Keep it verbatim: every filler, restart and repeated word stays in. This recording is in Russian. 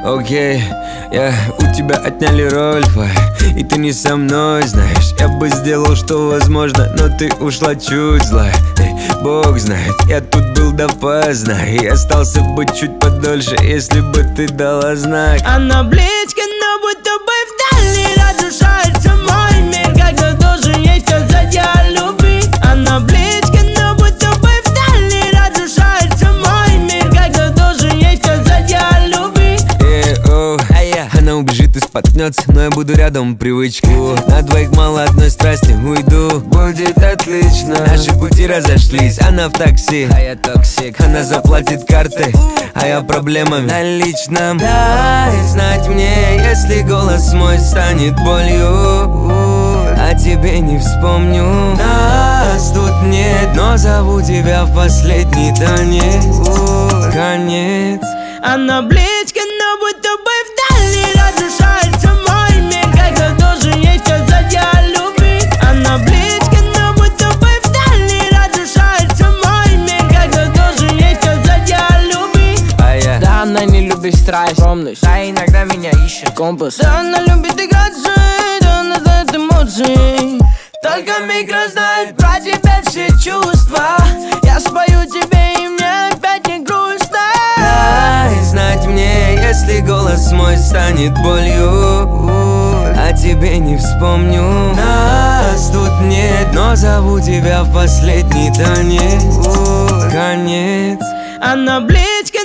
Окей, я у тебя отняли Рольфа, и ты не со мной, знаешь. Я бы сделал, что возможно, но ты ушла чуть злая. Эй, Бог знает, я тут был допоздна, и остался бы чуть подольше, если бы ты дала знак. Она близко, но будто бы вдали разрушается мой мир, когда должен ей сказать я любви. Она близко, но будто бы вдали разрушается мой мир, когда должен ей сказать я любви. Э-о, а я, она убежит и споткнется, но я буду рядом, привычку. На двоих мало одной страсти, уйду, будет отлично. Наши пути разошлись, она в такси, а я токсик. Она заплатит карты, а я проблемами наличным. Дай знать мне, если голос мой станет болью, а тебе не вспомню. Нас тут нет, но зову тебя в последний танец. Конец. Она близко, но будто бы вдали разрушается мой мир, когда должен ей сказать я любви. Она близко, но будто бы вдали разрушается мой мир, когда должен ей сказать я любви. А я, Да, она не любит страсть, скромность, Да, иногда меня ищет компас. Да, она любит играться, да, она знает эмоции. Только микро знает про тебя все чувства. Я спою тебе, и мне опять не грустно. дай знать мне, если голос мой станет болью, а тебе не вспомню. Нас тут нет, но зову тебя в последний танец. Конец. Она близко,